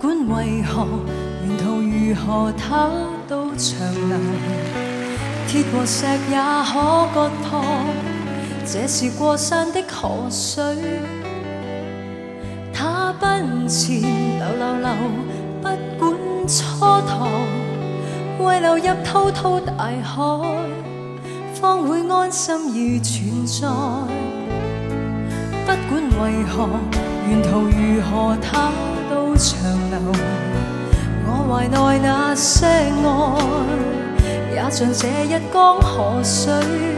管為何，沿途如何，它都長流。鐵和石也可割破，這是過山的河水。它奔前流流流，不管蹉跎，為流入滔滔大海，方會安心而存在。不管為何，沿途如何，它都長流。我懷內那些愛，也像這一江河水，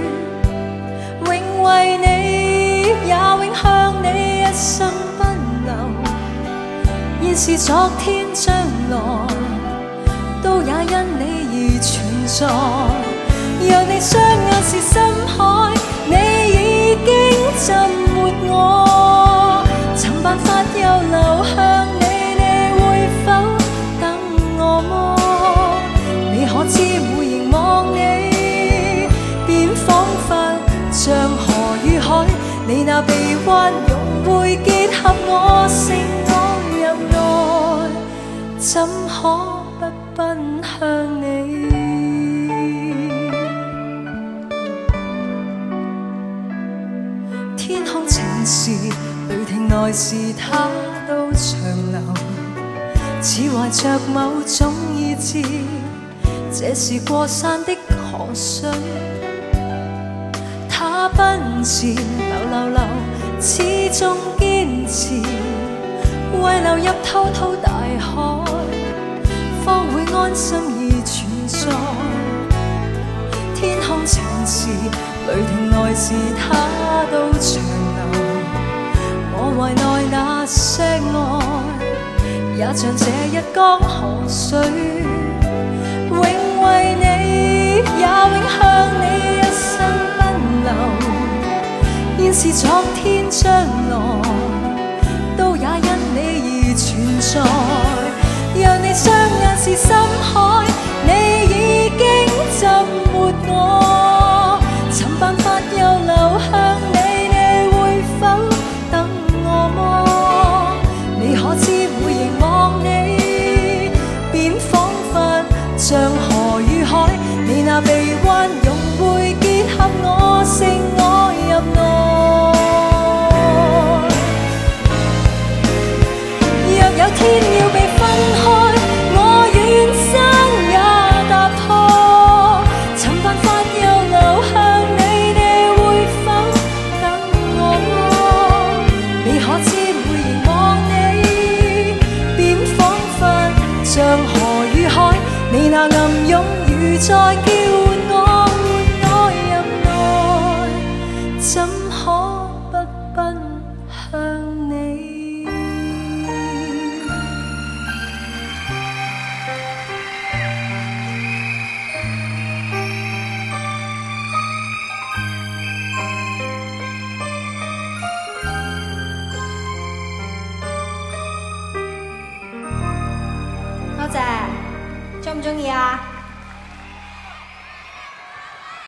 永為你，也永向你一生奔流。現是昨天將來，都也因你而存在。讓你雙眼是深海，你已經浸沒我，尋辦法又流向你，你會否等我麼？你可知每凝望你，便彷彿像河與海，你那臂彎融會結合我，勝我入內，怎可不奔向你？天空晴時，雷霆來時，它都長流。似懷着某種意志，這是過山的河水。它奔前流流流，始終堅持，為流入滔滔大海，方會安心而存在。天空晴時，雷霆來時，它都長流。我懷內那些愛，也像這一江河水，永為你，也永向你一生奔流。現是昨天將來，都也因你而存在。讓你雙眼是深海，你已經浸沒我，尋辦法又流向你，你會否等我麼？你可知每凝望你，便彷彿像河與海，你那臂彎融會結合我，勝我入內。若有天要被分開，我願生也踏破，尋辦法又流向你，你會否等我麼？你可知每凝望你，便彷彿像河與海，你那暗湧如在叫喚我入內，怎可不奔向你？ 多謝，鍾唔鍾意啊？